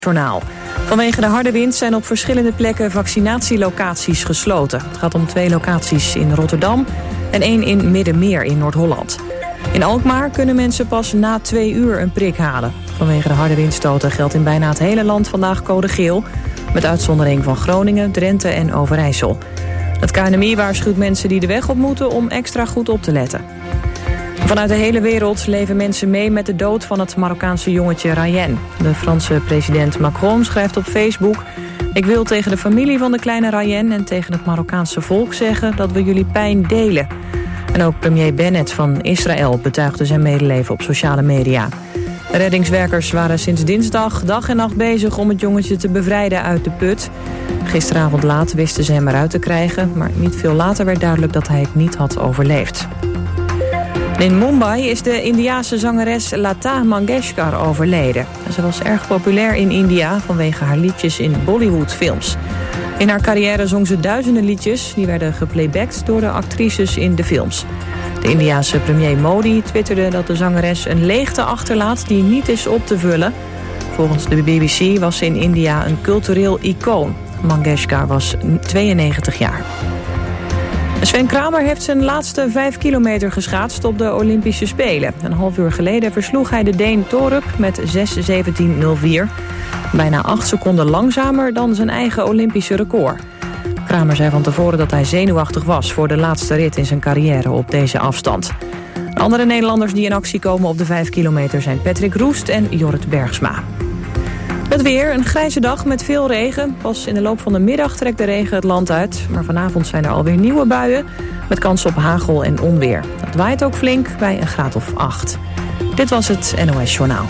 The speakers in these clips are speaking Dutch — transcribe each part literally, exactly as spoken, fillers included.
Journaal. Vanwege de harde wind zijn op verschillende plekken vaccinatielocaties gesloten. Het gaat om twee locaties in Rotterdam en één in Middenmeer in Noord-Holland. In Alkmaar kunnen mensen pas na twee uur een prik halen. Vanwege de harde windstoten geldt in bijna het hele land vandaag code geel, met uitzondering van Groningen, Drenthe en Overijssel. Het K N M I waarschuwt mensen die de weg op moeten om extra goed op te letten. Vanuit de hele wereld leven mensen mee met de dood van het Marokkaanse jongetje Rayen. De Franse president Macron schrijft op Facebook: ik wil tegen de familie van de kleine Rayen en tegen het Marokkaanse volk zeggen dat we jullie pijn delen. En ook premier Bennett van Israël betuigde zijn medeleven op sociale media. De reddingswerkers waren sinds dinsdag dag en nacht bezig om het jongetje te bevrijden uit de put. Gisteravond laat wisten ze hem eruit te krijgen, maar niet veel later werd duidelijk dat hij het niet had overleefd. In Mumbai is de Indiase zangeres Lata Mangeshkar overleden. Ze was erg populair in India vanwege haar liedjes in Bollywood-films. In haar carrière zong ze duizenden liedjes, die werden geplaybacked door de actrices in de films. De Indiase premier Modi twitterde dat de zangeres een leegte achterlaat die niet is op te vullen. Volgens de B B C was ze in India een cultureel icoon. Mangeshkar was tweeënnegentig jaar. Sven Kramer heeft zijn laatste vijf kilometer geschaatst op de Olympische Spelen. Een half uur geleden versloeg hij de Deen Torup met zes zeventien nul vier. Bijna acht seconden langzamer dan zijn eigen Olympische record. Kramer zei van tevoren dat hij zenuwachtig was voor de laatste rit in zijn carrière op deze afstand. De andere Nederlanders die in actie komen op de vijf kilometer zijn Patrick Roest en Jorrit Bergsma. Het weer, een grijze dag met veel regen. Pas in de loop van de middag trekt de regen het land uit. Maar vanavond zijn er alweer nieuwe buien met kans op hagel en onweer. Het waait ook flink bij een graad of acht. Dit was het N O S Journaal.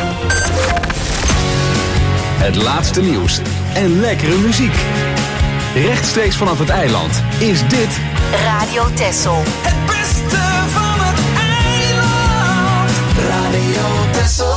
Het laatste nieuws en lekkere muziek. Rechtstreeks vanaf het eiland is dit Radio Texel. Het beste van het eiland. Radio Texel.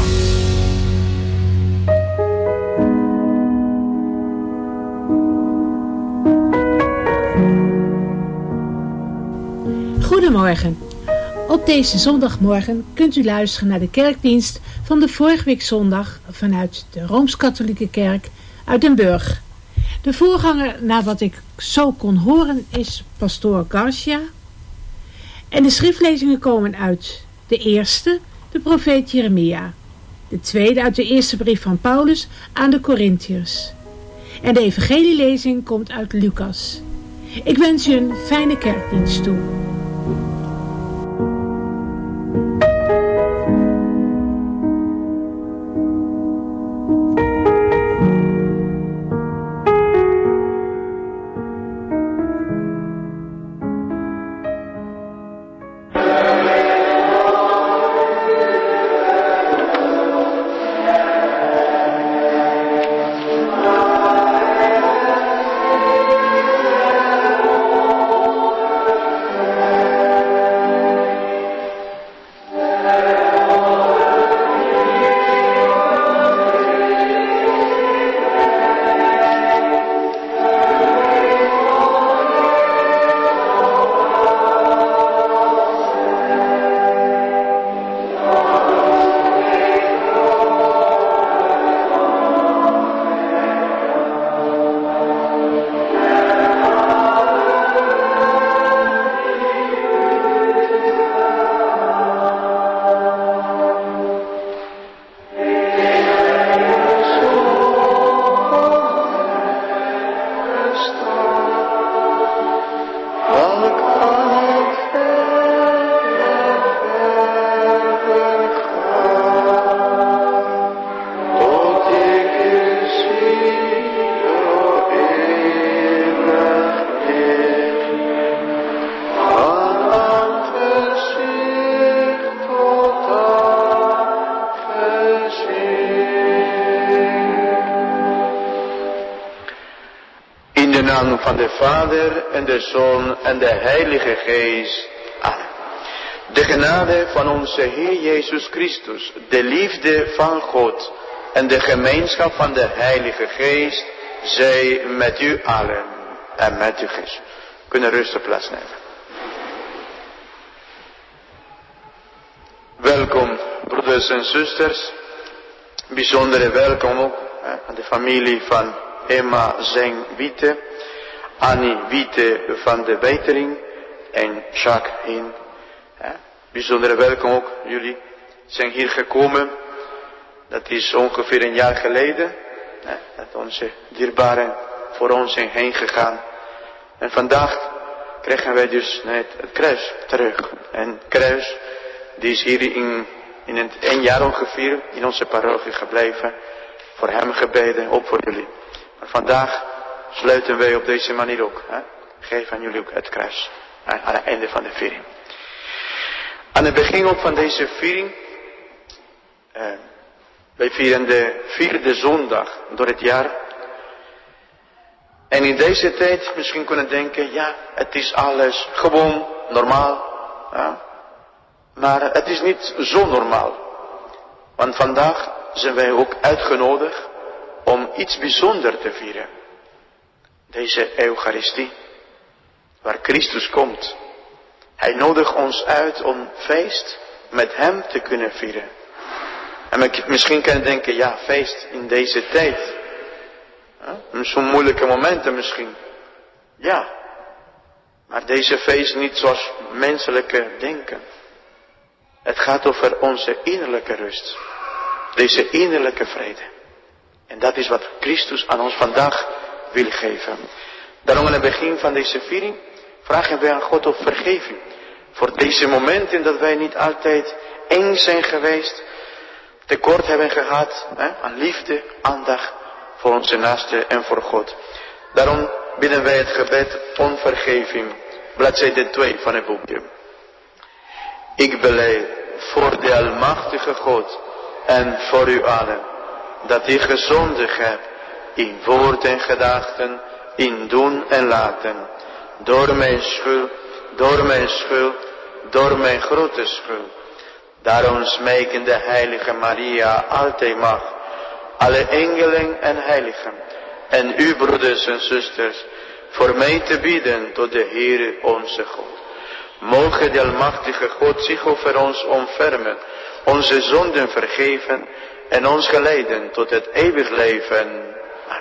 Goedemorgen. Op deze zondagmorgen kunt u luisteren naar de kerkdienst van de vorige week zondag vanuit de Rooms-Katholieke Kerk uit Den Burg. De voorganger, naar wat ik zo kon horen, is pastoor Garcia. En de schriftlezingen komen uit de eerste, de profeet Jeremia. De tweede uit de eerste brief van Paulus aan de Korintiërs. En de evangelielezing komt uit Lucas. Ik wens u een fijne kerkdienst toe. Van de Vader en de Zoon en de Heilige Geest. Amen. De genade van onze Heer Jezus Christus, de liefde van God en de gemeenschap van de Heilige Geest zij met u allen en met u Geest. Kunnen rustig plaatsnemen. Welkom broeders en zusters, bijzondere welkom ook aan de familie van Emma Zeng Wiete, Annie Wiete van de Wetering en Jacques Heen. Bijzondere welkom ook, jullie zijn hier gekomen. Dat is ongeveer een jaar geleden, dat onze dierbaren voor ons zijn heen gegaan. En vandaag krijgen wij dus net het kruis terug. En het kruis, die is hier in, in het een jaar ongeveer in onze parochie gebleven. Voor hem gebeden, ook voor jullie. Maar vandaag sluiten wij op deze manier ook. Hè? Geef aan jullie ook het kruis. Aan, aan het einde van de viering. Aan het begin ook van deze viering. Eh, wij vieren de vierde zondag door het jaar. En in deze tijd misschien kunnen denken, ja, het is alles gewoon normaal. Ja. Maar het is niet zo normaal. Want vandaag zijn wij ook uitgenodigd om iets bijzonders te vieren. Deze Eucharistie, waar Christus komt. Hij nodigt ons uit om feest met hem te kunnen vieren. En misschien kan je denken, ja, feest in deze tijd. Ja, zo'n moeilijke momenten misschien. Ja. Maar deze feest niet zoals menselijke denken. Het gaat over onze innerlijke rust. Deze innerlijke vrede. En dat is wat Christus aan ons vandaag wil geven. Daarom aan het begin van deze viering vragen wij aan God om vergeving. Voor deze momenten dat wij niet altijd eens zijn geweest. Tekort hebben gehad hè, aan liefde, aandacht voor onze naaste en voor God. Daarom bidden wij het gebed om vergeving. Bladzijde twee van het boekje. Ik beleid voor de almachtige God en voor u allen, dat ik gezondigd heb in woord en gedachten, in doen en laten, door mijn schuld, door mijn schuld, door mijn grote schuld. Daarom smeken de heilige Maria altijd mag, alle engelen en heiligen, en uw broeders en zusters, voor mij te bidden tot de Heere onze God. Moge de almachtige God zich over ons ontfermen, onze zonden vergeven en ons geleiden tot het eeuwig leven. Amen.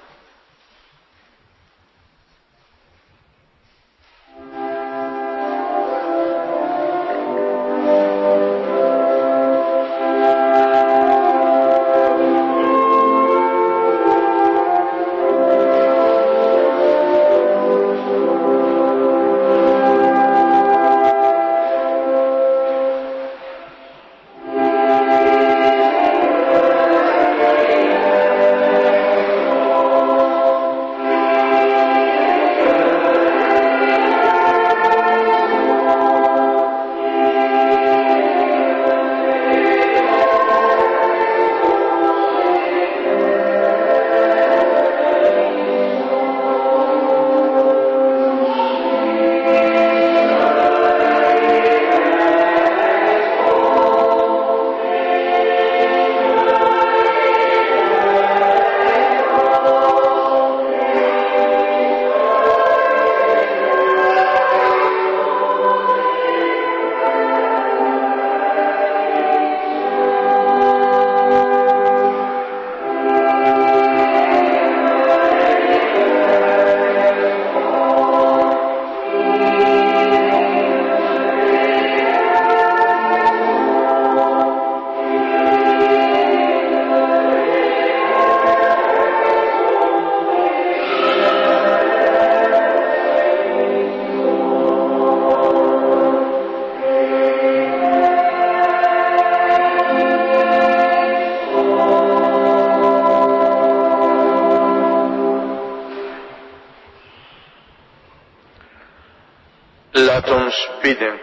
Laat ons bidden.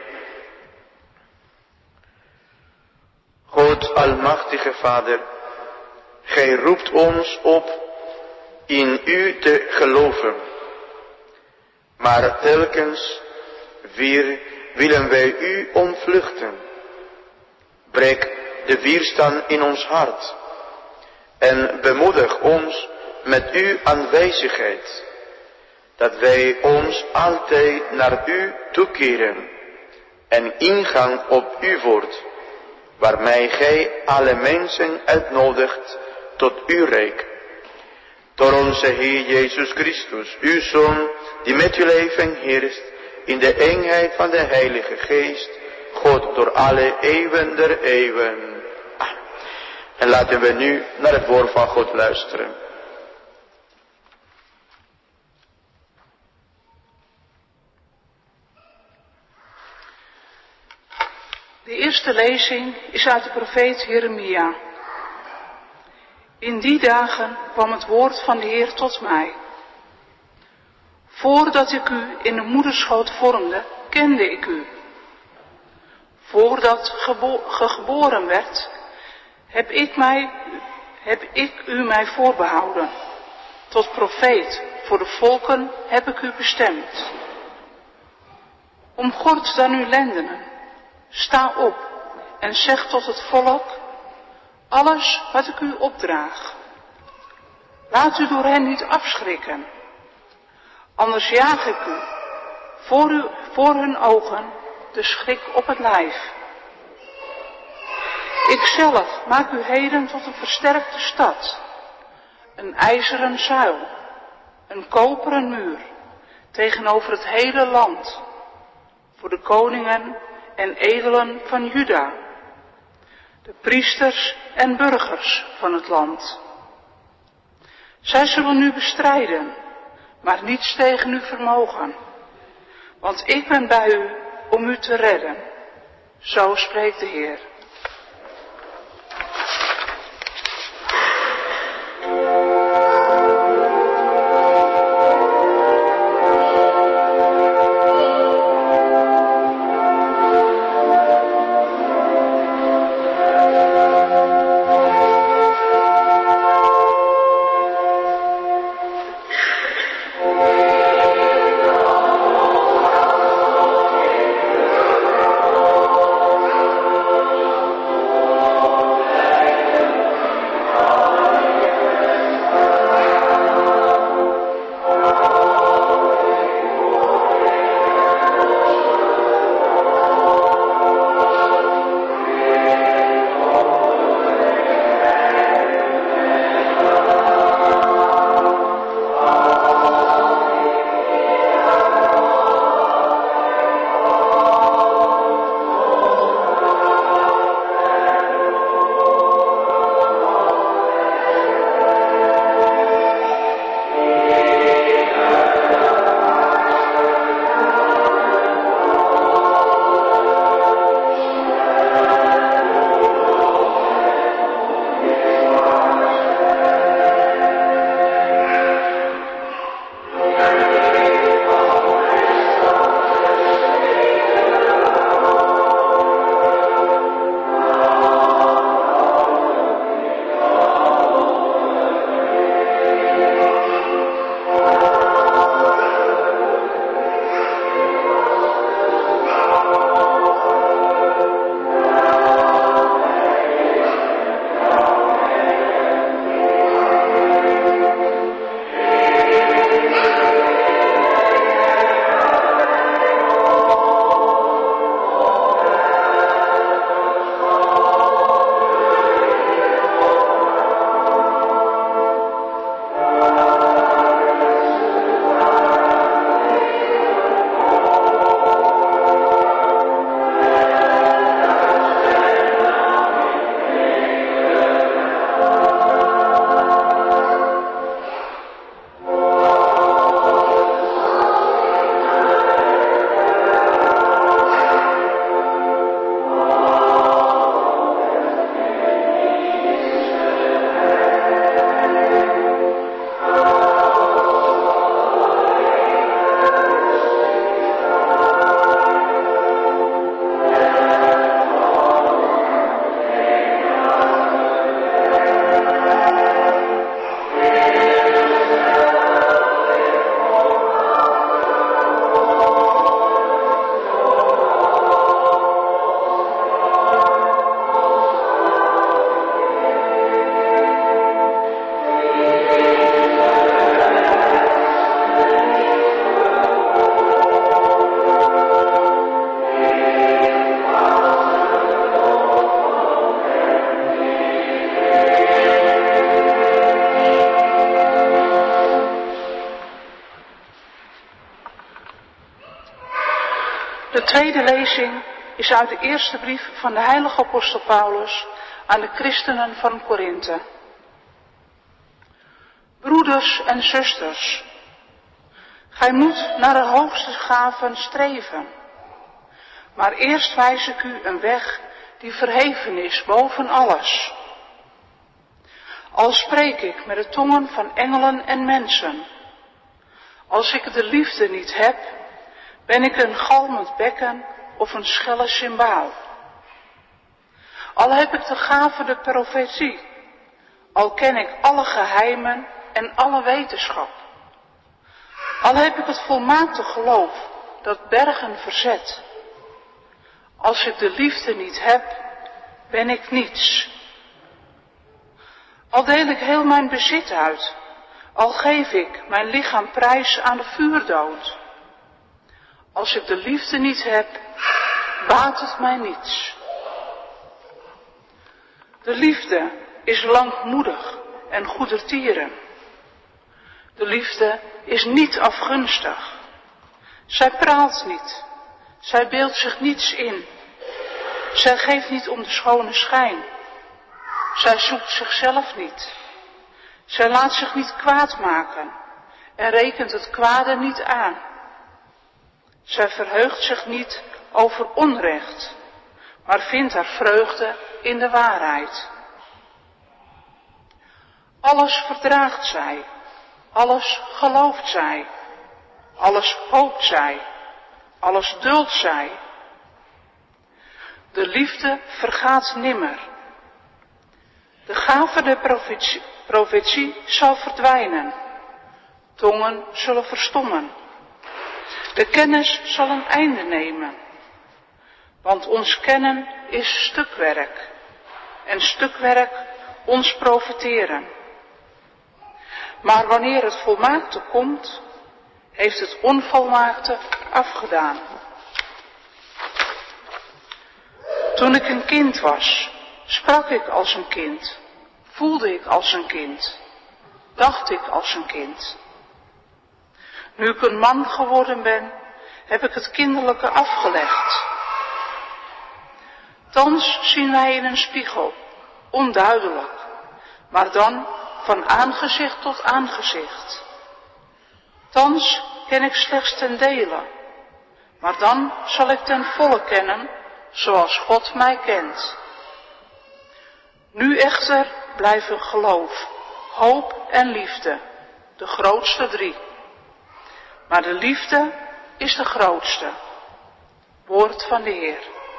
God, almachtige Vader, Gij roept ons op in U te geloven. Maar telkens weer willen wij U ontvluchten. Breek de weerstand in ons hart en bemoedig ons met Uw aanwezigheid, dat wij ons altijd naar U toekeren en ingaan op Uw woord, waarmee Gij alle mensen uitnodigt tot uw rijk. Door onze Heer Jezus Christus, uw Zoon, die met uw leven heerst, in de eenheid van de Heilige Geest, God door alle eeuwen der eeuwen. Amen. En laten we nu naar het woord van God luisteren. De eerste lezing is uit de profeet Jeremia. In die dagen kwam het woord van de Heer tot mij. Voordat ik u in de moederschoot vormde, kende ik u. Voordat gebo- ge geboren werd, heb ik, mij, heb ik u mij voorbehouden. Tot profeet voor de volken heb ik u bestemd. Omgord dan uw lendenen. Sta op en zeg tot het volk, alles wat ik u opdraag. Laat u door hen niet afschrikken. Anders jaag ik u voor, u, voor hun ogen de schrik op het lijf. Ikzelf maak u heden tot een versterkte stad, een ijzeren zuil, een koperen muur, tegenover het hele land, voor de koningen en edelen van Juda, de priesters en burgers van het land. Zij zullen u bestrijden, maar niets tegen u vermogen, want ik ben bij u om u te redden. Zo spreekt de Heer. tweede lezing is uit de eerste brief van de heilige apostel Paulus aan de christenen van Korinthe. Broeders en zusters, gij moet naar de hoogste gaven streven. Maar eerst wijs ik u een weg die verheven is boven alles. Al spreek ik met de tongen van engelen en mensen. Als ik de liefde niet heb, ben ik een galmend bekken of een schelle cymbaal. Al heb ik de gave de profetie, al ken ik alle geheimen en alle wetenschap. Al heb ik het volmaakte geloof dat bergen verzet. Als ik de liefde niet heb, ben ik niets. Al deel ik heel mijn bezit uit, al geef ik mijn lichaam prijs aan de vuurdood. Als ik de liefde niet heb, baat het mij niets. De liefde is langmoedig en goedertieren. De liefde is niet afgunstig. Zij praalt niet. Zij beeldt zich niets in. Zij geeft niet om de schone schijn. Zij zoekt zichzelf niet. Zij laat zich niet kwaad maken en rekent het kwade niet aan. Zij verheugt zich niet over onrecht, maar vindt haar vreugde in de waarheid. Alles verdraagt zij, alles gelooft zij, alles hoopt zij, alles duldt zij. De liefde vergaat nimmer. De gave der profetie, profetie zal verdwijnen. Tongen zullen verstommen. De kennis zal een einde nemen. Want ons kennen is stukwerk. En stukwerk ons profiteren. Maar wanneer het volmaakte komt, heeft het onvolmaakte afgedaan. Toen ik een kind was, sprak ik als een kind, voelde ik als een kind, dacht ik als een kind. Nu ik een man geworden ben, heb ik het kinderlijke afgelegd. Thans zien wij in een spiegel, onduidelijk, maar dan van aangezicht tot aangezicht. Thans ken ik slechts ten dele, maar dan zal ik ten volle kennen, zoals God mij kent. Nu echter blijven geloof, hoop en liefde, de grootste drie. Maar de liefde is de grootste. Woord van de Heer.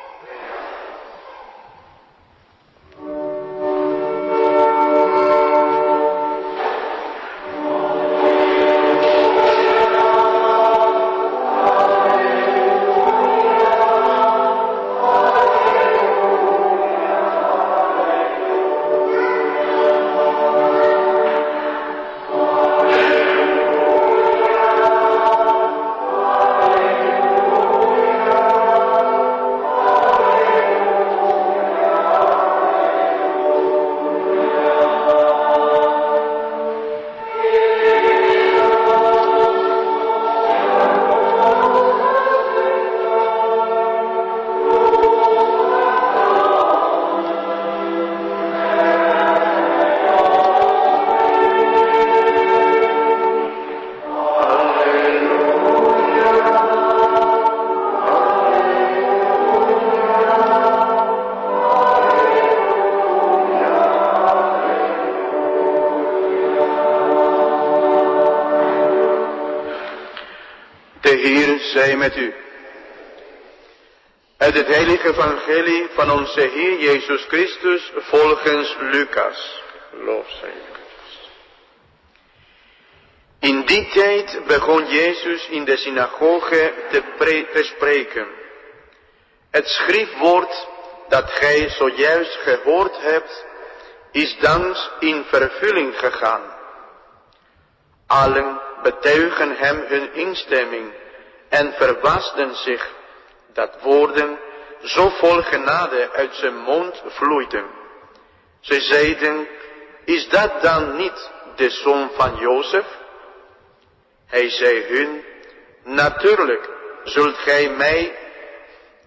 Zij met u. Uit het heilige evangelie van onze Heer Jezus Christus volgens Lucas. Lof zij Christus. In die tijd begon Jezus in de synagoge te, pre- te spreken. Het schriftwoord dat gij zojuist gehoord hebt, is thans in vervulling gegaan. Allen betuigen hem hun instemming en verbaasden zich dat woorden zo vol genade uit zijn mond vloeiden. Zij zeiden, is dat dan niet de zoon van Jozef? Hij zei hun, natuurlijk zult gij mij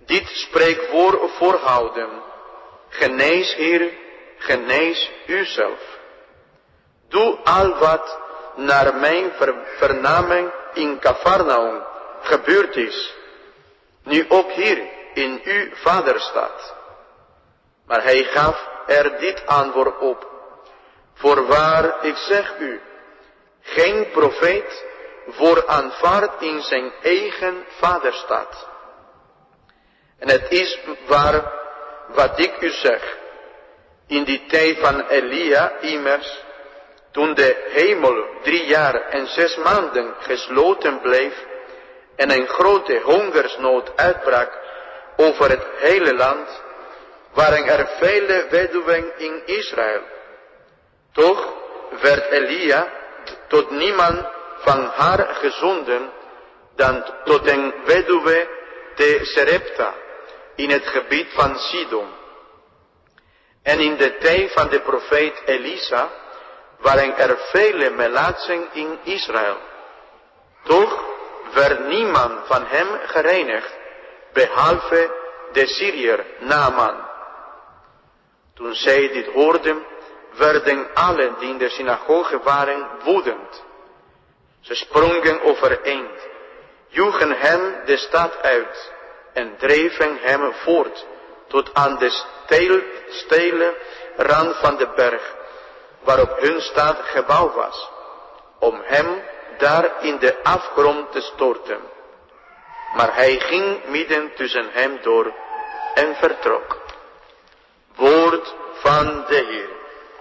dit spreekwoord voorhouden. Genees, Heer, genees uzelf. Doe al wat naar mijn ver vernaming in Cafarnaum gebeurd is, nu ook hier in uw vaderstad. Maar hij gaf er dit antwoord op. Voorwaar, ik zeg u, geen profeet wordt aanvaard in zijn eigen vaderstad. En het is waar wat ik u zeg. In die tijd van Elia immers, toen de hemel drie jaar en zes maanden gesloten bleef en een grote hongersnood uitbrak over het hele land, waren er vele weduwen in Israël. Toch werd Elia tot niemand van haar gezonden dan tot een weduwe te Serepta in het gebied van Sidon. En in de tijd van de profeet Elisa waren er vele melaatsen in Israël. Toch werd niemand van hem gereinigd, behalve de Syriër Naaman. Toen zij dit hoorden, werden allen die in de synagoge waren woedend. Ze sprongen overeind, joegen hem de stad uit en dreven hem voort tot aan de steil, steile rand van de berg, waarop hun stad gebouwd was, om hem daar in de afgrond te storten. Maar hij ging midden tussen hem door en vertrok. Woord van de Heer.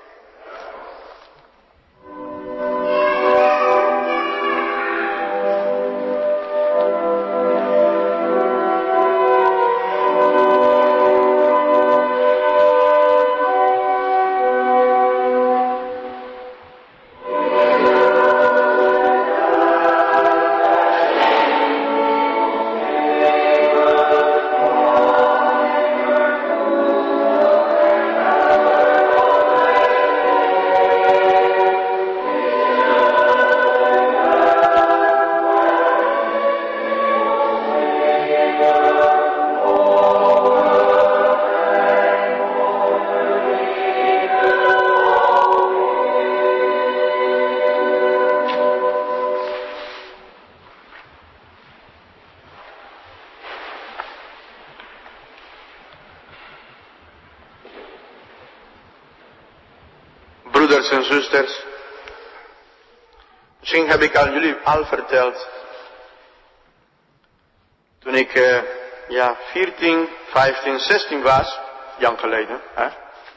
Broeders en zusters, misschien heb ik aan jullie al verteld, toen ik uh, ja, veertien, vijftien, zestien was, jaren geleden, hè?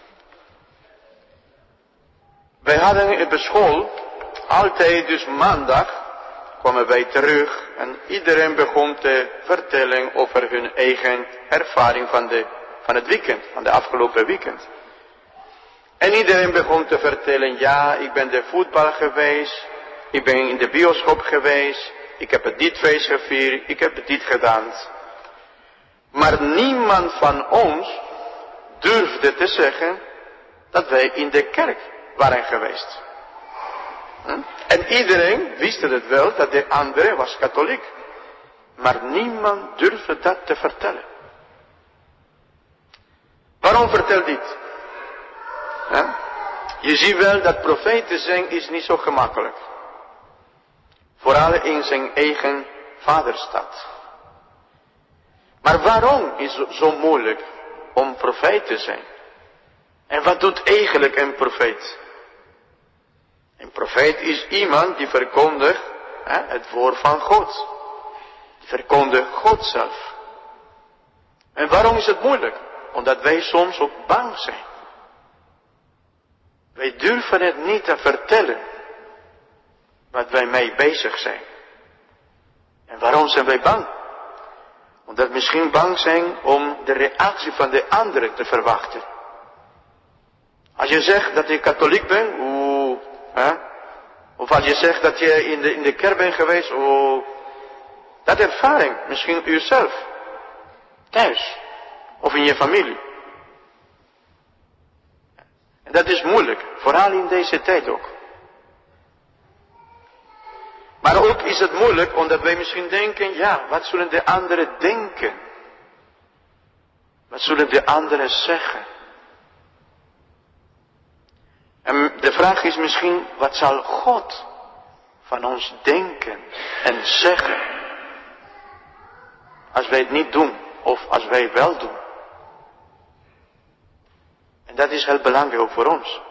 Wij hadden op school altijd, dus maandag, kwamen wij terug en iedereen begon te vertellen over hun eigen ervaring van, de, van het weekend, van de afgelopen weekend. En iedereen begon te vertellen, ja, ik ben de voetbal geweest, ik ben in de bioscoop geweest, ik heb het dit feest gevierd, ik heb het dit gedaan. Maar niemand van ons durfde te zeggen dat wij in de kerk waren geweest. Hm? En iedereen wist het wel dat de andere was katholiek. Maar niemand durfde dat te vertellen. Waarom vertel dit? Ja? Je ziet wel dat profeten zijn is niet zo gemakkelijk. Vooral in zijn eigen vaderstad. Maar waarom is het zo moeilijk om profeet te zijn? En wat doet eigenlijk een profeet? Een profeet is iemand die verkondigt hè, het woord van God. Die verkondigt God zelf. En waarom is het moeilijk? Omdat wij soms ook bang zijn. Wij durven het niet te vertellen wat wij mee bezig zijn. En waarom zijn wij bang? Omdat we misschien bang zijn om de reactie van de anderen te verwachten. Als je zegt dat je katholiek bent, oeh, hè? Of als je zegt dat je in de, in de kerk bent geweest, oeh, dat ervaring, misschien jezelf, thuis, of in je familie. En dat is moeilijk, vooral in deze tijd ook. Maar ook is het moeilijk omdat wij misschien denken, ja, wat zullen de anderen denken? Wat zullen de anderen zeggen? En de vraag is misschien, wat zal God van ons denken en zeggen? Als wij het niet doen, of als wij het wel doen. En dat is heel belangrijk ook voor ons.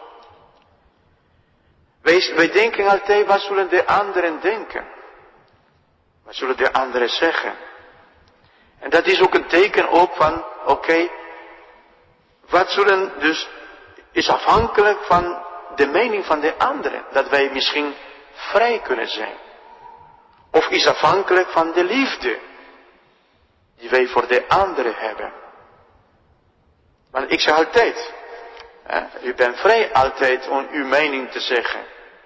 Wij, wij denken altijd, wat zullen de anderen denken? Wat zullen de anderen zeggen? En dat is ook een teken ook van, oké, okay, wat zullen dus, is afhankelijk van de mening van de anderen. Dat wij misschien vrij kunnen zijn. Of is afhankelijk van de liefde die wij voor de anderen hebben. Want ik zeg altijd, hè, u bent vrij altijd om uw mening te zeggen.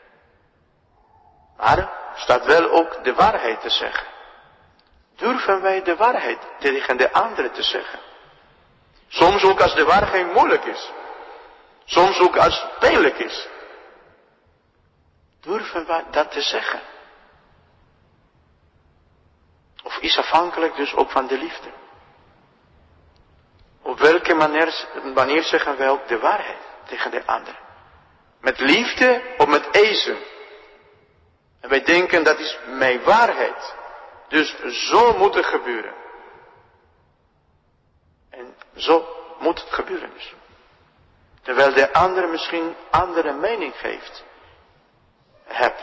Maar er staat wel ook de waarheid te zeggen. Durven wij de waarheid tegen de anderen te zeggen? Soms ook als de waarheid moeilijk is. Soms ook als het pijnlijk is. Durven wij dat te zeggen? Of is afhankelijk dus ook van de liefde? Op welke manier, manier zeggen wij ook de waarheid tegen de anderen? Met liefde of met eisen? En wij denken dat is mijn waarheid. Dus zo moet het gebeuren. En zo moet het gebeuren dus. Terwijl de ander misschien andere mening geeft. Heb.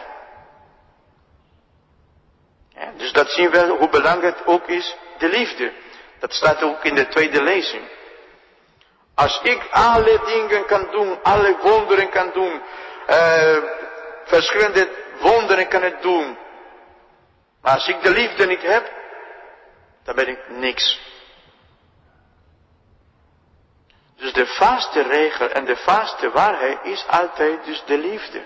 Ja, dus dat zien we hoe belangrijk ook is de liefde. Dat staat ook in de tweede lezing. Als ik alle dingen kan doen, alle wonderen kan doen, uh, verschillende wonderen kan ik doen. Maar als ik de liefde niet heb, dan ben ik niks. Dus de vaste regel en de vaste waarheid is altijd dus de liefde.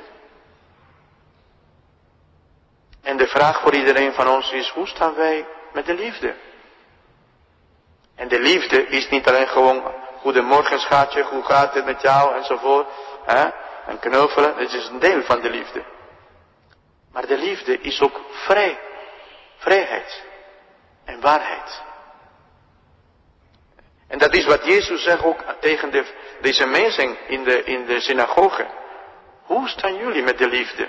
En de vraag voor iedereen van ons is, hoe staan wij met de liefde? En de liefde is niet alleen gewoon, goedemorgen schatje, hoe gaat het met jou enzovoort. Hè? En knuffelen, dat is een deel van de liefde. Maar de liefde is ook vrij. Vrijheid. En waarheid. En dat is wat Jezus zegt ook tegen de, deze mensen in de, in de synagoge. Hoe staan jullie met de liefde?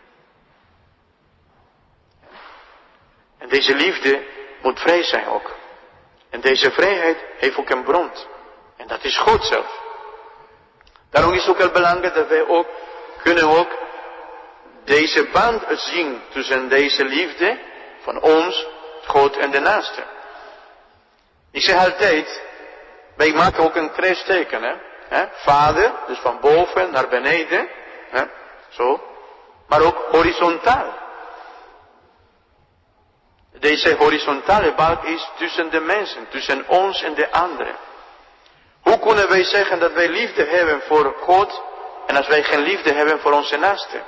En deze liefde moet vrij zijn ook. En deze vrijheid heeft ook een bron. En dat is God zelf. Daarom is het ook heel belangrijk dat wij ook kunnen ook deze band zien tussen deze liefde van ons, God en de naaste. Ik zeg altijd, wij maken ook een kruisteken, hè? hè? Vader, dus van boven naar beneden, hè? Zo, maar ook horizontaal. Deze horizontale balk is tussen de mensen, tussen ons en de anderen. Hoe kunnen wij zeggen dat wij liefde hebben voor God en als wij geen liefde hebben voor onze naaste?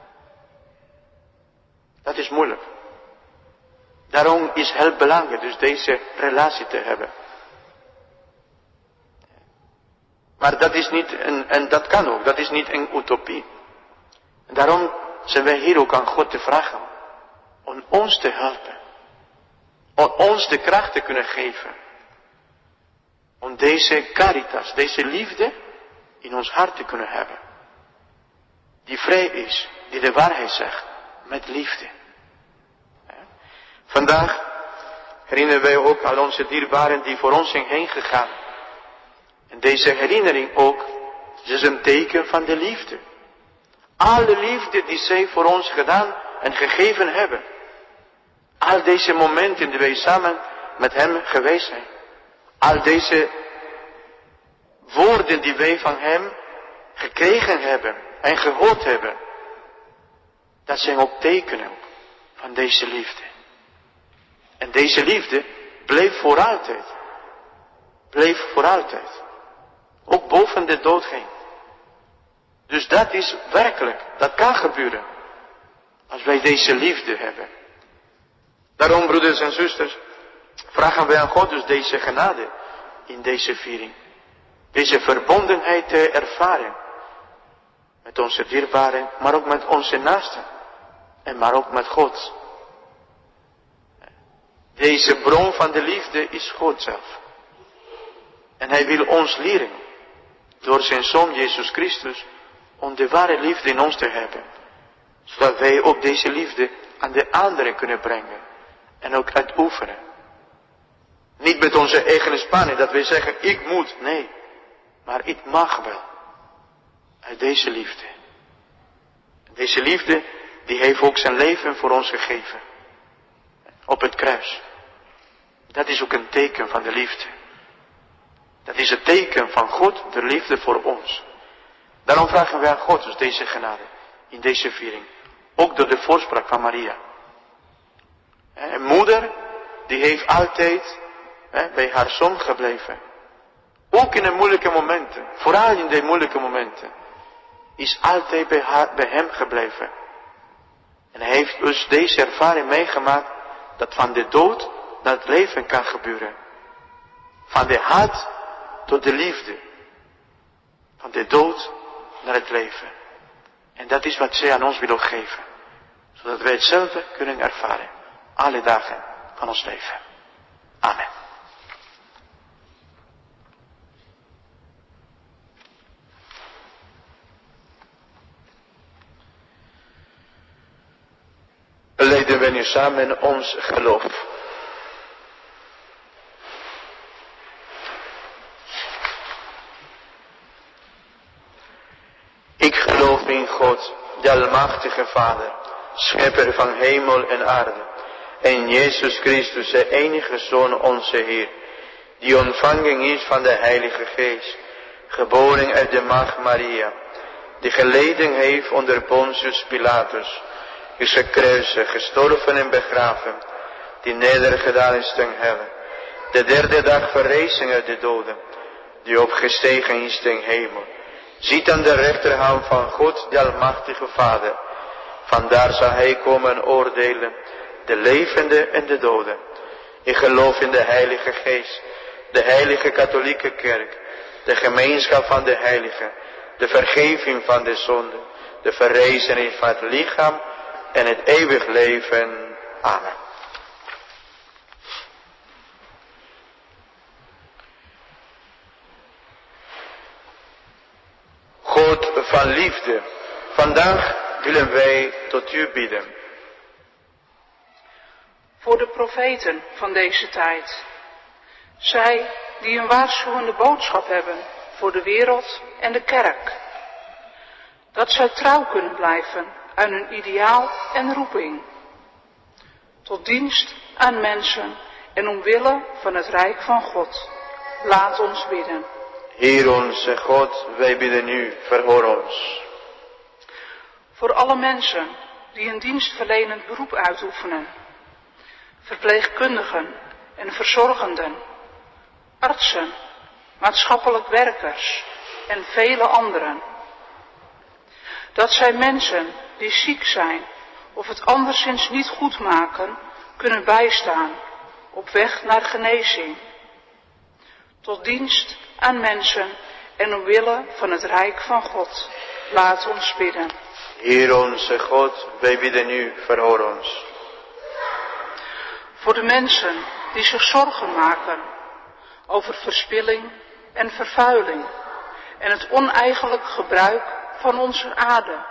Dat is moeilijk. Daarom is het heel belangrijk dus deze relatie te hebben. Maar dat is niet, een, en dat kan ook, dat is niet een utopie. En daarom zijn wij hier ook aan God te vragen om ons te helpen. Om ons de kracht te kunnen geven. Om deze caritas, deze liefde in ons hart te kunnen hebben. Die vrij is, die de waarheid zegt, met liefde. Vandaag herinneren wij ook al onze dierbaren die voor ons zijn heen gegaan. En deze herinnering ook, is een teken van de liefde. Alle liefde die zij voor ons gedaan en gegeven hebben. Al deze momenten die wij samen met hem geweest zijn. Al deze woorden die wij van hem gekregen hebben en gehoord hebben. Dat zijn ook tekenen van deze liefde. En deze liefde bleef voor altijd. Bleef voor altijd. Ook boven de dood heen. Dus dat is werkelijk, dat kan gebeuren. Als wij deze liefde hebben. Daarom, broeders en zusters, vragen wij aan God dus deze genade in deze viering. Deze verbondenheid te ervaren. Met onze dierbaren, maar ook met onze naasten. En maar ook met God. Deze bron van de liefde is God zelf. En hij wil ons leren, door zijn Zoon Jezus Christus, om de ware liefde in ons te hebben. Zodat wij ook deze liefde aan de anderen kunnen brengen. En ook uitoefenen. Niet met onze eigen spanning, dat wij zeggen, ik moet. Nee, maar ik mag wel. Uit deze liefde. Deze liefde, die heeft ook zijn leven voor ons gegeven. Op het kruis. Dat is ook een teken van de liefde. Dat is het teken van God, de liefde voor ons. Daarom vragen wij aan God dus deze genade, in deze viering. Ook door de voorspraak van Maria. Een moeder, die heeft altijd bij haar zoon gebleven. Ook in de moeilijke momenten, vooral in de moeilijke momenten, is altijd bij, haar, bij hem gebleven. En hij heeft dus deze ervaring meegemaakt, dat van de dood naar het leven kan gebeuren. Van de haat tot de liefde. Van de dood naar het leven. En dat is wat zij aan ons wil geven. Zodat wij hetzelfde kunnen ervaren. Alle dagen van ons leven. Amen. Leiden we nu samen ons geloof. Ik geloof in God, de Almachtige Vader, Schepper van hemel en aarde, en Jezus Christus, de enige Zoon, onze Heer, die ontvangen is van de Heilige Geest, geboren uit de Maagd Maria, die geleden heeft onder Pontius Pilatus, is gekruisigd, gestorven en begraven, die nedergedaan is ten helle, de derde dag verrezen uit de doden, die opgestegen is ten hemel, ziet aan de rechterhand van God, de Almachtige Vader. Vandaar zal hij komen oordelen, de levende en de doden. Ik geloof in de Heilige Geest, de Heilige Katholieke Kerk, de gemeenschap van de heiligen, de vergeving van de zonde, de verrijzening van het lichaam en het eeuwig leven. Amen. God van liefde, vandaag willen wij tot u bidden. Voor de profeten van deze tijd. Zij die een waarschuwende boodschap hebben voor de wereld en de kerk. Dat zij trouw kunnen blijven aan hun ideaal en roeping. Tot dienst aan mensen en omwille van het Rijk van God. Laat ons bidden. Heer onze God, wij bidden u, verhoor ons. Voor alle mensen die een dienstverlenend beroep uitoefenen. Verpleegkundigen en verzorgenden. Artsen, maatschappelijk werkers en vele anderen. Dat zij mensen die ziek zijn of het anderszins niet goed maken, kunnen bijstaan op weg naar genezing. Tot dienst aan mensen en omwille van het Rijk van God. Laat ons bidden. Heer onze God, wij bidden u, verhoor ons. Voor de mensen die zich zorgen maken over verspilling en vervuiling en het oneigenlijk gebruik van onze aarde.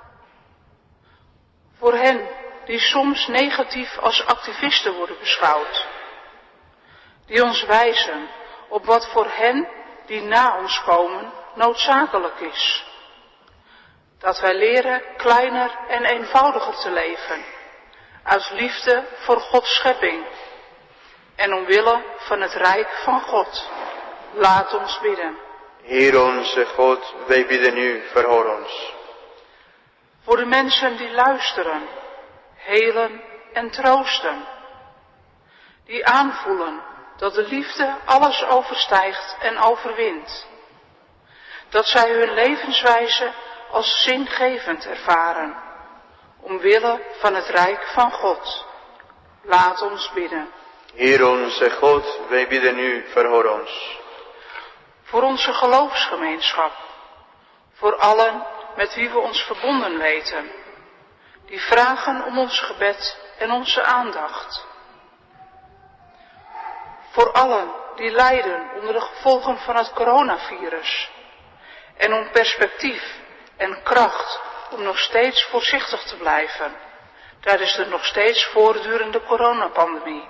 Voor hen die soms negatief als activisten worden beschouwd. Die ons wijzen op wat voor hen die na ons komen noodzakelijk is. Dat wij leren kleiner en eenvoudiger te leven, uit liefde voor Gods schepping en omwille van het Rijk van God. Laat ons bidden. Heer onze God, wij bidden u, verhoor ons. Voor de mensen die luisteren, helen en troosten. Die aanvoelen dat de liefde alles overstijgt en overwint. Dat zij hun levenswijze als zingevend ervaren, omwille van het Rijk van God. Laat ons bidden. Heer onze God, wij bidden u, verhoor ons. Voor onze geloofsgemeenschap, voor allen met wie we ons verbonden weten, die vragen om ons gebed en onze aandacht. Voor allen die lijden onder de gevolgen van het coronavirus. En om perspectief en kracht om nog steeds voorzichtig te blijven tijdens de nog steeds voortdurende coronapandemie.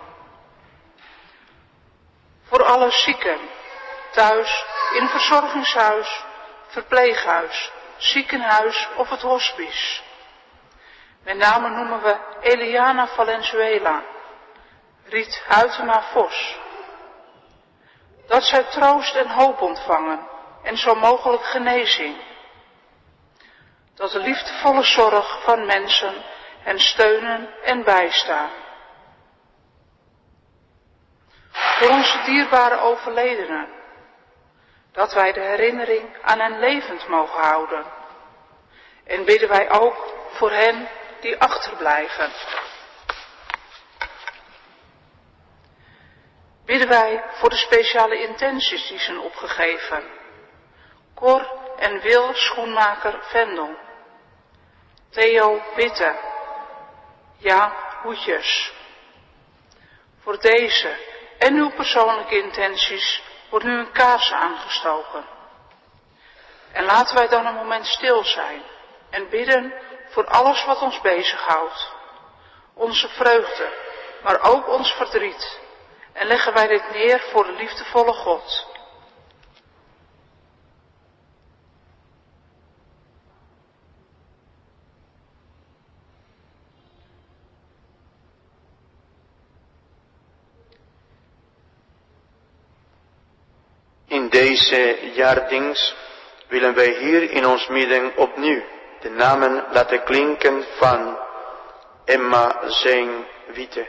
Voor alle zieken, thuis, in verzorgingshuis, verpleeghuis, ziekenhuis of het hospice. Met name noemen we Eliana Valenzuela, Riet Huytema Vos. Dat zij troost en hoop ontvangen en zo mogelijk genezing. Dat de liefdevolle zorg van mensen hen steunen en bijstaan. Voor onze dierbare overledenen, dat wij de herinnering aan hen levend mogen houden. En bidden wij ook voor hen die achterblijven. Bidden wij voor de speciale intenties die zijn opgegeven. Cor en Wil Schoenmaker Vendel. Theo Witte. Jaap Hoetjes. Voor deze en uw persoonlijke intenties wordt nu een kaars aangestoken. En laten wij dan een moment stil zijn en bidden voor alles wat ons bezighoudt. Onze vreugde, maar ook ons verdriet. En leggen wij dit neer voor de liefdevolle God. In deze jaardienst willen wij hier in ons midden opnieuw de namen laten klinken van Emma Zeng Witte,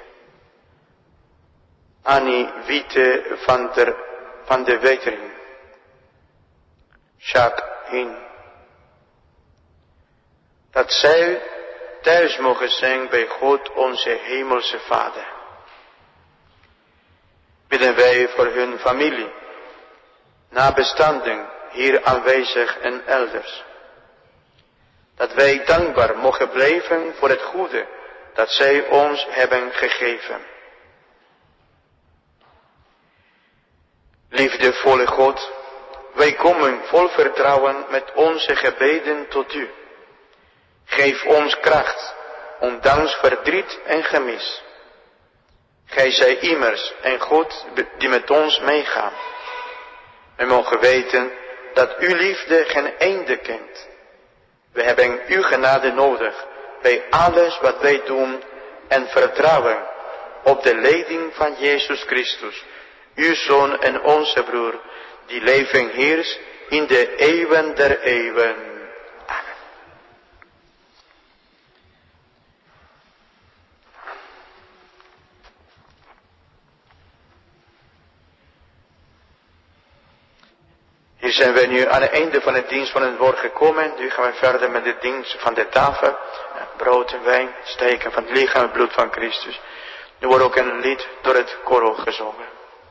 Annie Witte van der, van de Wetering, Jacques Hin. Dat zij thuis mogen zijn bij God onze hemelse Vader. Bidden wij voor hun familie, nabestaanden hier aanwezig en elders. Dat wij dankbaar mogen blijven voor het goede dat zij ons hebben gegeven. Liefdevolle God, wij komen vol vertrouwen met onze gebeden tot u. Geef ons kracht, ondanks verdriet en gemis. Gij zij immers en God die met ons meegaan. We mogen weten dat uw liefde geen einde kent. We hebben uw genade nodig bij alles wat wij doen en vertrouwen op de leiding van Jezus Christus, uw Zoon en onze broer, die leven heerst in de eeuwen der eeuwen. Amen. Hier zijn we nu aan het einde van de dienst van het woord gekomen. Nu gaan we verder met de dienst van de tafel. Brood en wijn, steken van het lichaam en bloed van Christus. Nu wordt ook een lied door het koor gezongen.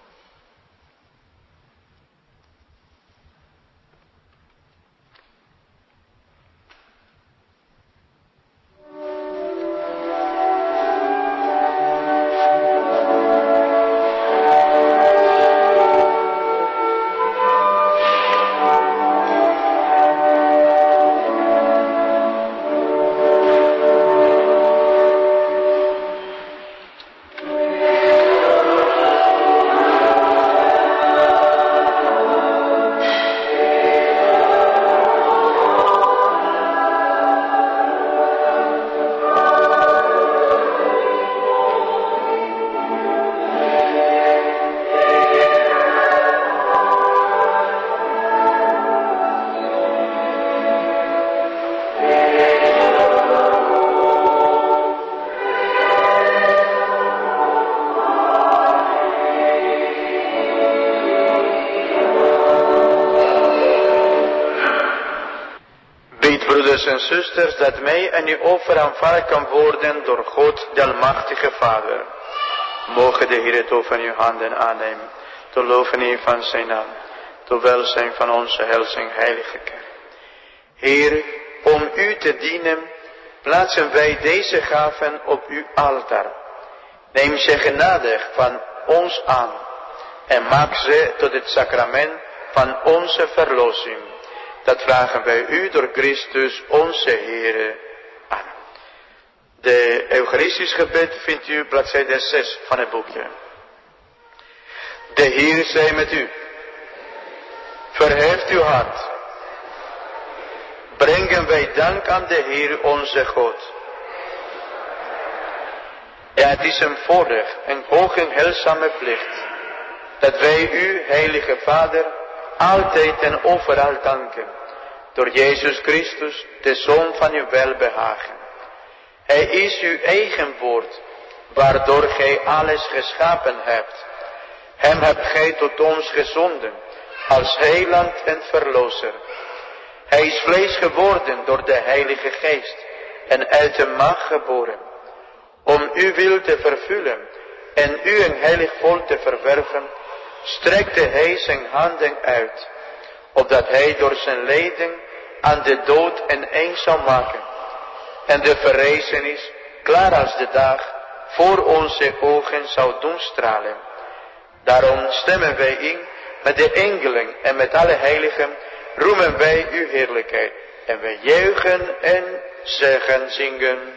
Broeders en zusters, dat mij en uw offer aanvaard kan worden door God, de Almachtige Vader. Mogen de Heer het over uw handen aannemen, tot lof en eer van zijn naam, tot welzijn van onze hels en heilige kerk. Heer, om u te dienen, plaatsen wij deze gaven op uw altaar. Neem ze genadig van ons aan, en maak ze tot het sacrament van onze verlossing. Dat vragen wij u door Christus onze Heere. Amen. De Eucharistisch gebed vindt u bladzijde zes van het boekje. De Heer zij met u. Verheft uw hart. Brengen wij dank aan de Heer onze God. Ja, het is een voorrecht, een hoog en heilzame plicht, dat wij u, heilige Vader, altijd en overal danken, door Jezus Christus, de Zoon van uw welbehagen. Hij is uw eigen woord, waardoor gij alles geschapen hebt. Hem hebt gij tot ons gezonden, als heiland en verlosser. Hij is vlees geworden door de Heilige Geest en uit de maagd geboren, om uw wil te vervullen en u een heilig volk te verwerven, strekte hij zijn handen uit, opdat hij door zijn lijden aan de dood een eind zou maken, en de verrijzenis, klaar als de dag, voor onze ogen zou doen stralen. Daarom stemmen wij in met de engelen en met alle heiligen, roemen wij uw heerlijkheid, en wij juichen en zeggen zingen.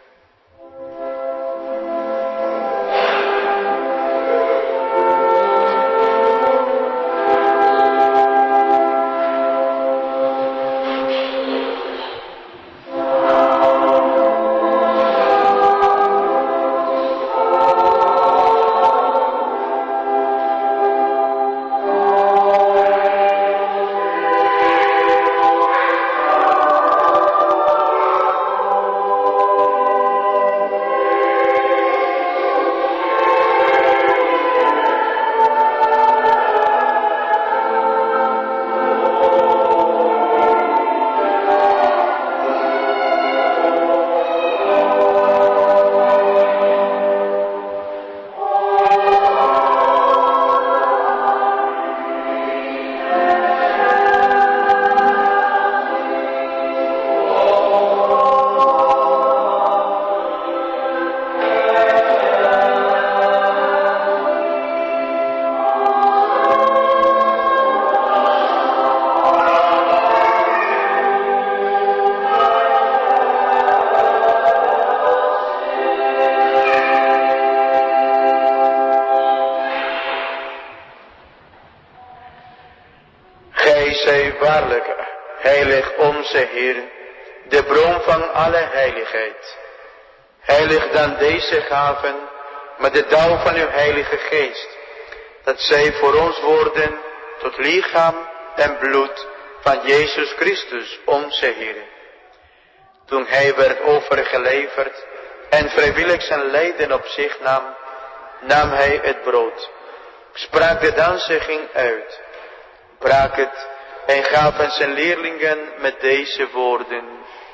Waarlijk, heilig onze Heer, de bron van alle heiligheid. Heilig dan deze gaven met de dauw van uw heilige geest, dat zij voor ons worden tot lichaam en bloed van Jezus Christus onze Heer. Toen hij werd overgeleverd en vrijwillig zijn lijden op zich nam, nam hij het brood, sprak de danszegging uit, brak het en gaf aan zijn leerlingen met deze woorden: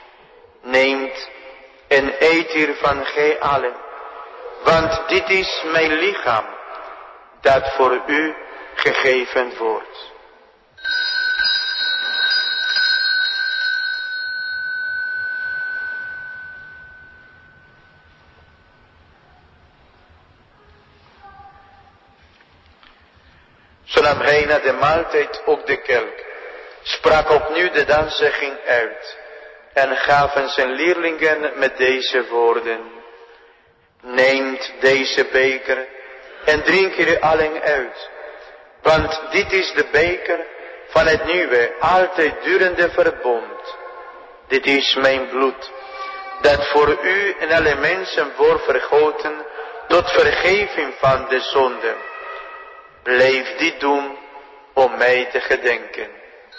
neemt en eet hiervan gij allen, want dit is mijn lichaam, dat voor u gegeven wordt. Zo nam hij na de maaltijd ook de kelk, sprak opnieuw de danszegging uit en gaven zijn leerlingen met deze woorden: neemt deze beker en drink er allen uit, want dit is de beker van het nieuwe, altijd durende verbond. Dit is mijn bloed, dat voor u en alle mensen wordt vergoten tot vergeving van de zonde. Blijf dit doen om mij te gedenken.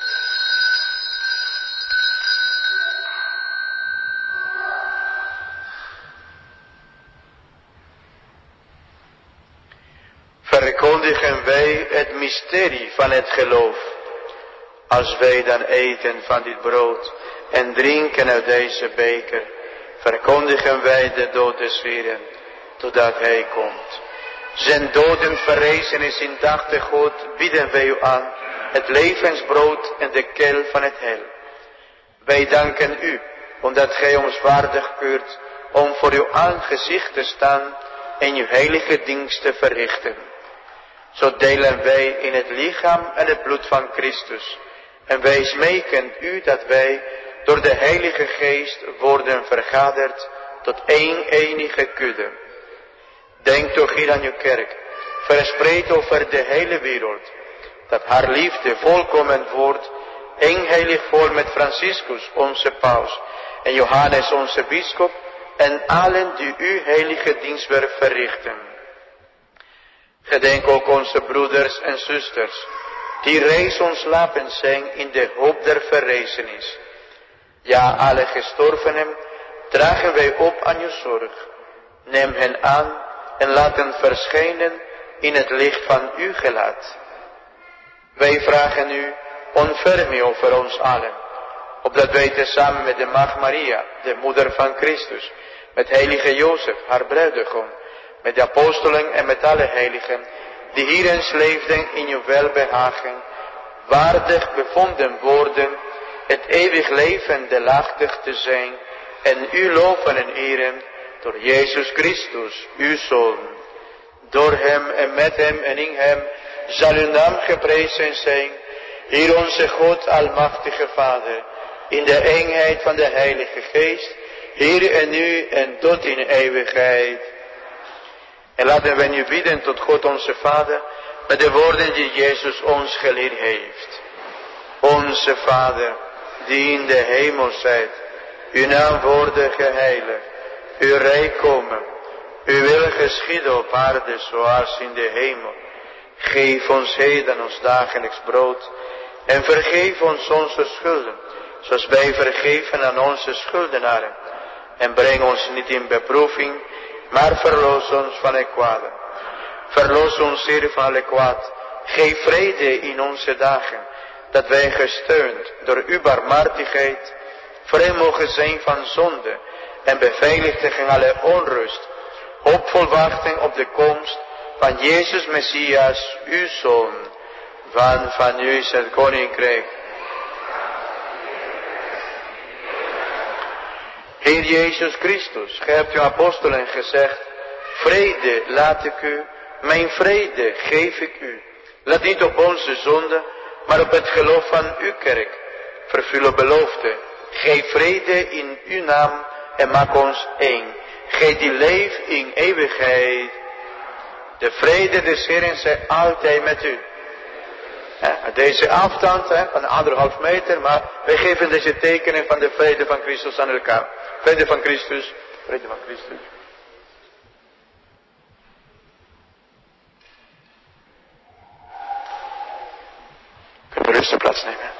Verkondigen wij het mysterie van het geloof, als wij dan eten van dit brood en drinken uit deze beker, verkondigen wij de dood des Heeren, totdat hij komt. Zijn doden verrijzenis in dachte God bieden wij u aan, het levensbrood en de kel van het heil. Wij danken u, omdat gij ons waardig keurt om voor uw aangezicht te staan en uw heilige dienst te verrichten. Zo delen wij in het lichaam en het bloed van Christus. En wij smeken u dat wij door de Heilige Geest worden vergaderd tot één enige kudde. Denk toch hier aan uw kerk, verspreid over de hele wereld, dat haar liefde volkomen wordt, één heilig volk met Franciscus, onze paus, en Johannes, onze bisschop, en allen die uw heilige dienstwerk verrichten. Gedenk ook onze broeders en zusters, die reeds ontslapen zijn in de hoop der verrijzenis. Ja, alle gestorvenen dragen wij op aan uw zorg. Neem hen aan en laat hen verschijnen in het licht van uw gelaat. Wij vragen u ontferming over ons allen, opdat wij tezamen met de Maagd Maria, de moeder van Christus, met heilige Jozef, haar bruidegom, met de apostelen en met alle heiligen, die hierin leefden in uw welbehagen, waardig bevonden worden, het eeuwig leven delachtig te zijn, en u loven en eren door Jezus Christus, uw Zoon. Door hem en met hem en in hem zal uw naam geprezen zijn, hier onze God, almachtige Vader, in de eenheid van de Heilige Geest, hier en nu en tot in eeuwigheid. En laten wij nu bidden tot God onze Vader, met de woorden die Jezus ons geleerd heeft. Onze Vader, die in de hemel zijt, uw naam worden geheiligd, uw rijk komen, uw wil geschieden op aarde zoals in de hemel. Geef ons heden ons dagelijks brood, en vergeef ons onze schulden, zoals wij vergeven aan onze schuldenaren. En breng ons niet in beproeving, maar verlos ons van het kwade. Verlos ons, Heer, van het kwaad. Geef vrede in onze dagen, dat wij gesteund door uw barmhartigheid vrij mogen zijn van zonde en beveiligd tegen alle onrust, hoopvol wachten op de komst van Jezus Messias, uw Zoon. Want van u is het koninkrijk. Heer Jezus Christus, gij hebt uw apostelen gezegd, vrede laat ik u, mijn vrede geef ik u. Laat niet op onze zonde, maar op het geloof van uw kerk. Vervul uw belofte, geef vrede in uw naam en maak ons één. Gij die leeft in eeuwigheid. De vrede des Heeren zij altijd met u. Ja, deze afstand hè, van anderhalf meter, maar wij geven deze tekenen van de vrede van Christus aan elkaar. Vrede van Christus, vrede van Christus. Kunnen we rustig plaats nemen?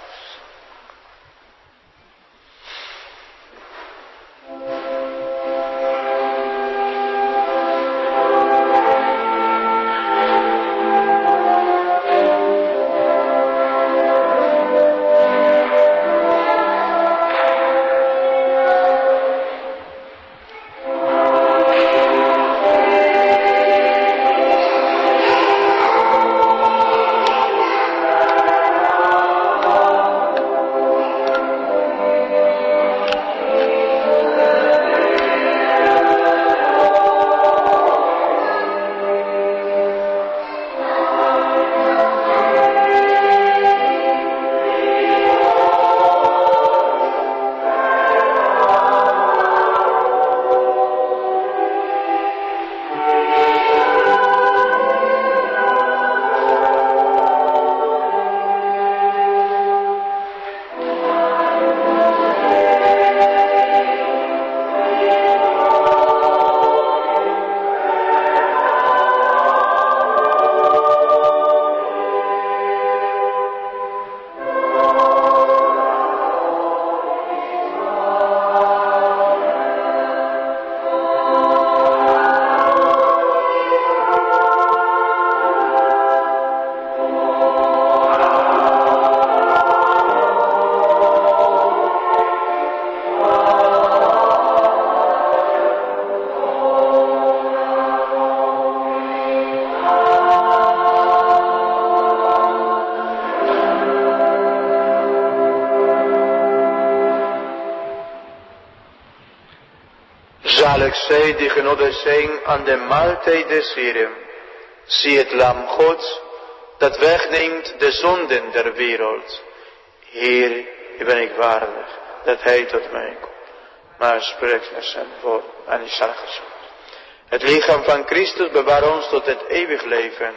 Zalig zij die genodigd zijn aan de maaltijd des Heeren. Zie het lam Gods, dat wegneemt de zonden der wereld. Heer, ben ik waardig, dat hij tot mij komt. Maar spreek naar zijn woord en ik zal gezond. Het lichaam van Christus bewaart ons tot het eeuwig leven.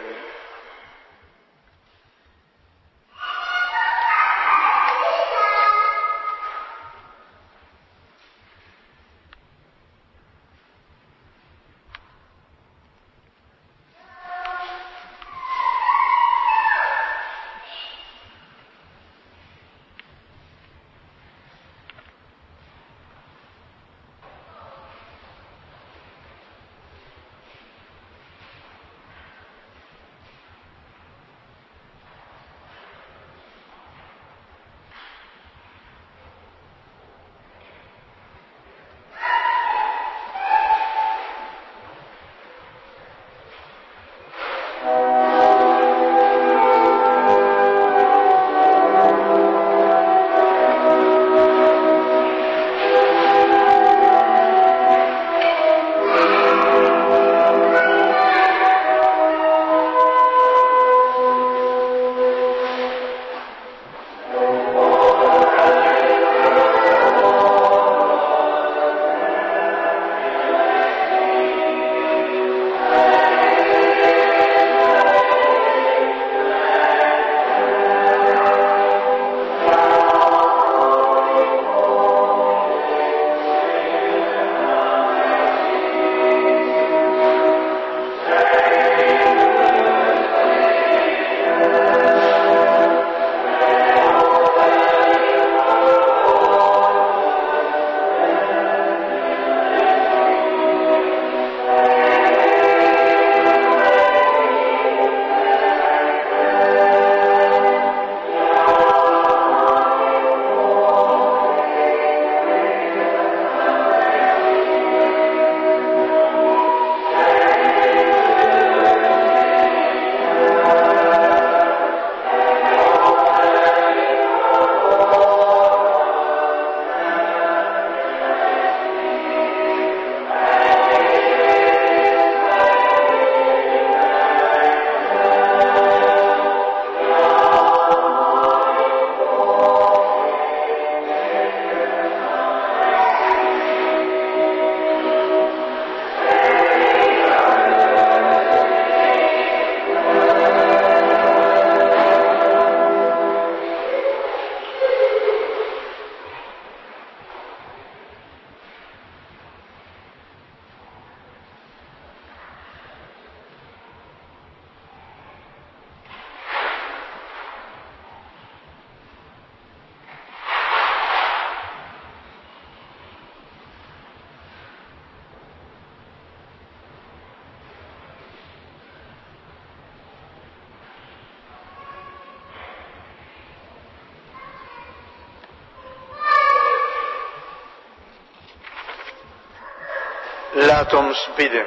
Laat ons bidden.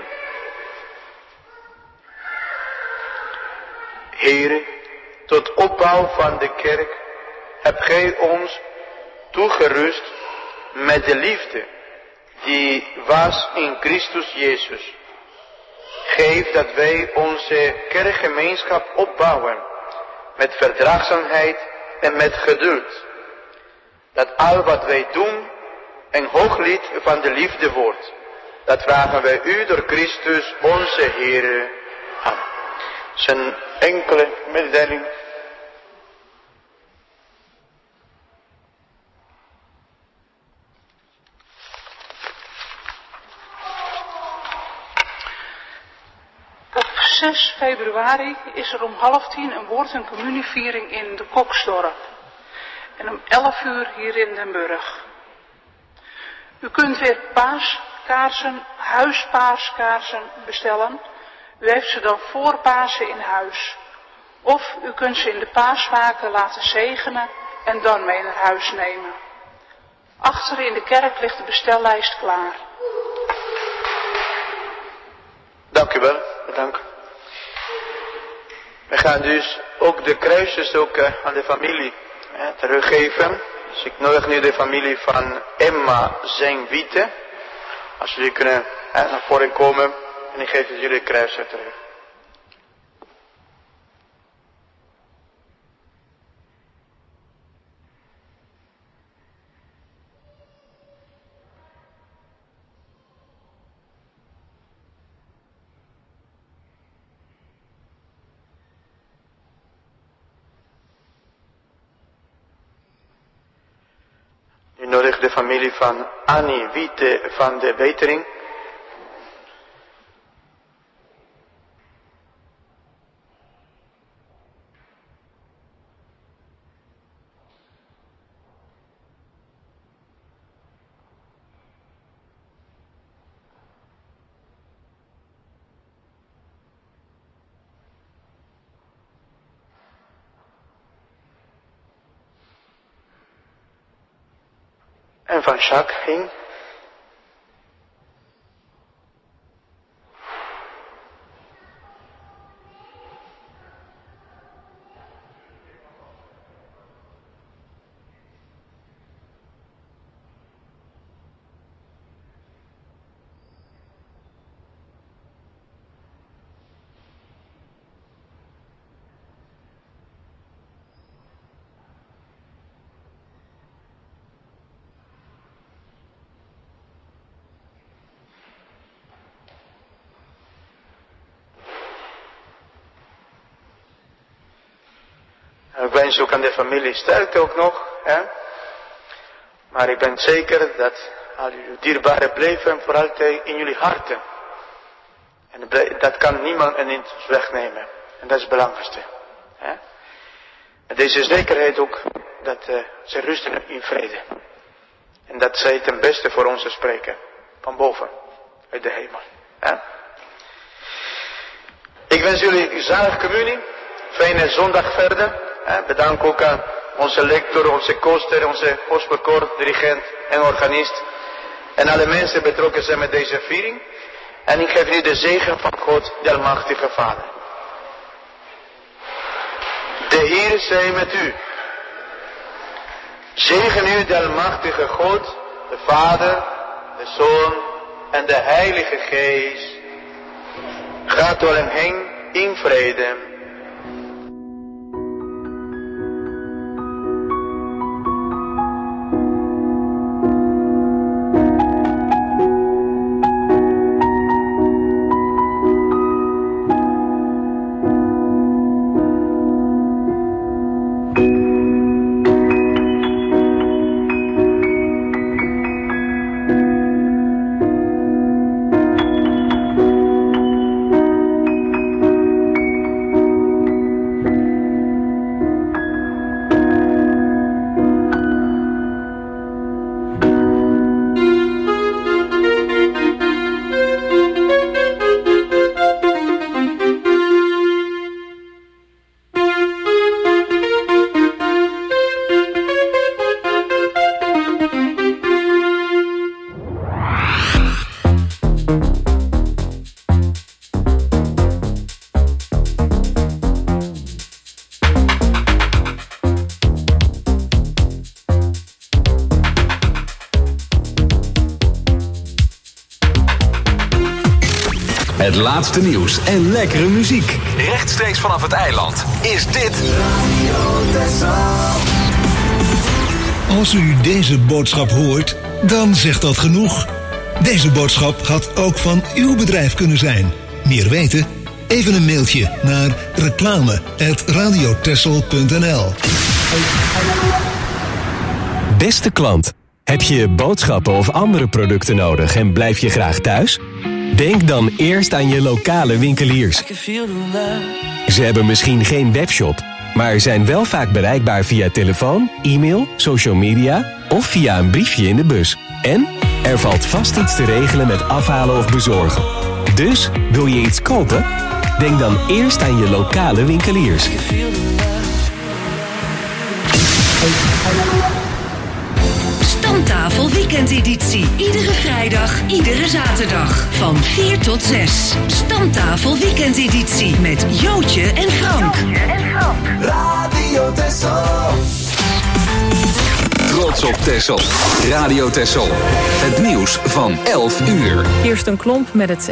Heere, tot opbouw van de kerk heb gij ons toegerust met de liefde die was in Christus Jezus. Geef dat wij onze kerkgemeenschap opbouwen met verdraagzaamheid en met geduld. Dat al wat wij doen een hooglied van de liefde wordt. Dat vragen wij u door Christus onze Heer. Amen. Zijn enkele mededeling. Op zes februari is er om half tien een woord- en communieviering in de Koksdorp. En om elf uur hier in Den Burg. U kunt weer paaskaarsen, huispaaskaarsen bestellen. U heeft ze dan voor Pasen in huis. Of u kunt ze in de paasvaken laten zegenen en dan mee naar huis nemen. Achter in de kerk ligt de bestellijst klaar. Dank u wel, bedankt. We gaan dus ook de kruisjes ook uh, aan de familie uh, teruggeven. Dus ik nodig nu de familie van Emma Zengwiete. Als jullie kunnen uh, naar voren komen en ik geef jullie de kruisjes terug. U nodigt de familie van Annie Wiete van de Wetering. En van Jacques ging. Ik wens ook aan de familie sterkte ook nog. Hè? Maar ik ben zeker dat al jullie dierbaren blijven voor altijd in jullie harten. En dat kan niemand en niet wegnemen. En dat is het belangrijkste. Hè? En deze zekerheid ook dat uh, ze rusten in vrede. En dat zij ten beste voor ons spreken. Van boven. Uit de hemel. Hè? Ik wens jullie zalig communie. Fijne zondag verder. Bedankt ook aan onze lector, onze koster, onze gospelkoor, dirigent en organist. En alle mensen betrokken zijn met deze viering. En ik geef nu de zegen van God, de Almachtige Vader. De Heer zij met u. Zegen u de Almachtige God, de Vader, de Zoon en de Heilige Geest. Gaat door hem heen in vrede. Het laatste nieuws en lekkere muziek. Rechtstreeks vanaf het eiland is dit Radio Texel. Als u deze boodschap hoort, dan zegt dat genoeg. Deze boodschap had ook van uw bedrijf kunnen zijn. Meer weten? Even een mailtje naar reclame apenstaartje radiotexel punt n l. Beste klant, heb je boodschappen of andere producten nodig en blijf je graag thuis? Denk dan eerst aan je lokale winkeliers. Ze hebben misschien geen webshop, maar zijn wel vaak bereikbaar via telefoon, e-mail, social media of via een briefje in de bus. En er valt vast iets te regelen met afhalen of bezorgen. Dus, wil je iets kopen? Denk dan eerst aan je lokale winkeliers. Stamtafel weekendeditie. Iedere vrijdag, iedere zaterdag. Van vier tot zes. Stamtafel weekendeditie. Met Jootje en Frank. Jootje en Frank. Radio Texel. Trots op Texel. Radio Texel. Het nieuws van elf uur. Kirsten Klomp met het